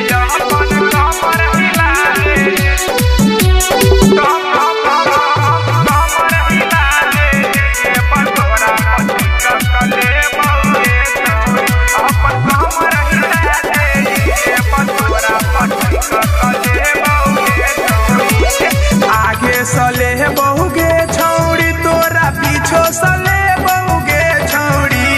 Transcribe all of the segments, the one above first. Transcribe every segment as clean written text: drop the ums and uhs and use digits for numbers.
सले बहुगे छौड़ी तोरा पीछो सले बहुगे छौड़ी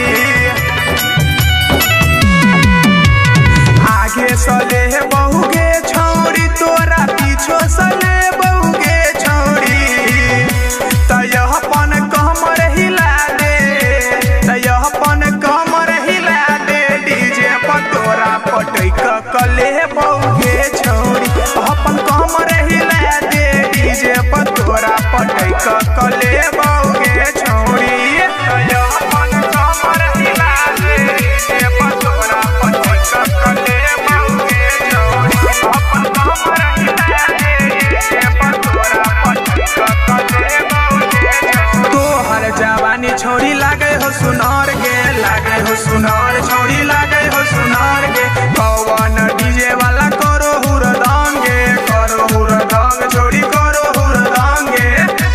आगे सले बहुगे छौड़ी तोरा पीछो सले बहुगे छौड़ी तयहपन कमर हिला दे तयहपन कमर हिला दे डीजे पर तोरा पटैक कले बहुगे छौड़ी अपन कमर हिला दे डीजे पर तोरा पटैक कले बहुगे छौड़ी तयहपन कमर हिला दे डीजे पर तोरा पटैक कले बहुगे छौड़ी अपन कमर हिला दे डीजे पर तोरा पटैक कले बहुगे छौड़ी तोहर जवानी छोड़ी लागे हो सुनार गे लागे हो सुनार छोड़ी लागे हो सुनार गे कौन डीजे वाला करो हुरदंग गे करो हुरदंग छोड़ी करो हुरदंग गे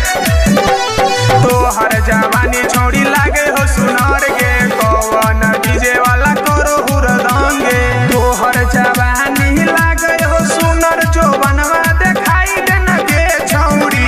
तोहर जवानी छोड़ी लागे हो सुनार गे कौन डीजे वाला करो हुरदंग गे तोहर जवानी लागे हो सुनर जो बनवा देखाई देन गे छौड़ी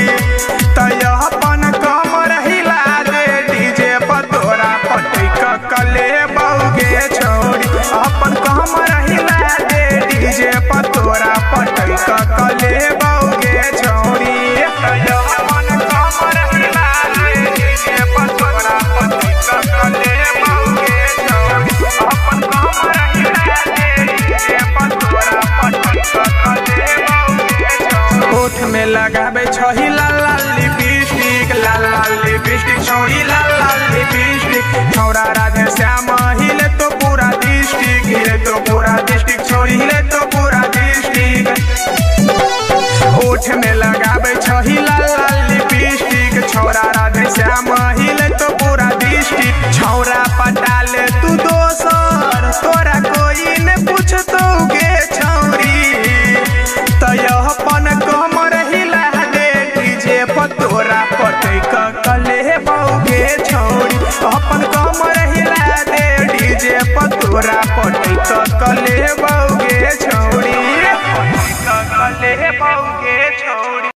तयहपन कमर हिला दे डीजे पर तोरा पटैक कले बहुगे छौड़ी अपन कमर हिला दे डीजे पर तोरा पटैक कले बहुगे छौड़ी तयहपन कमर हिला दे डीजे पर तोरा पटैक कले बहुगे छौड़ी अपन कमर हिला दे डीजे पर तोरा पटैक कले बहुगे छौड़ी ओठ में लगाबे छही लाल लाल लिपस्टिक छौड़ी लाल लाल लिपस्टिक छौड़ा राधे श्याम हिले तो पूरा डिस्ट्रिक्ट हिले तो पूरा डिस्ट्रिक्ट छौड़ी हिले तो पूरा डिस्ट्रिक्ट ओठ में लगाबे छही लाल लाल लिपस्टिक छौड़ा राधे श्याम हिले तो पूरा डिस्ट्रिक्ट छौड़ा पटाले तू दोसर तोरा कोई ने पूछतो गे छौड़ी तयहपन कमर हिला दे डीजे पर तोरा पटैक कले बहुगे छौड़ी अपन कमर हिला दे डीजे पर तोरा पटैक कले बहुगे छौड़ी पटैक कले बहुगे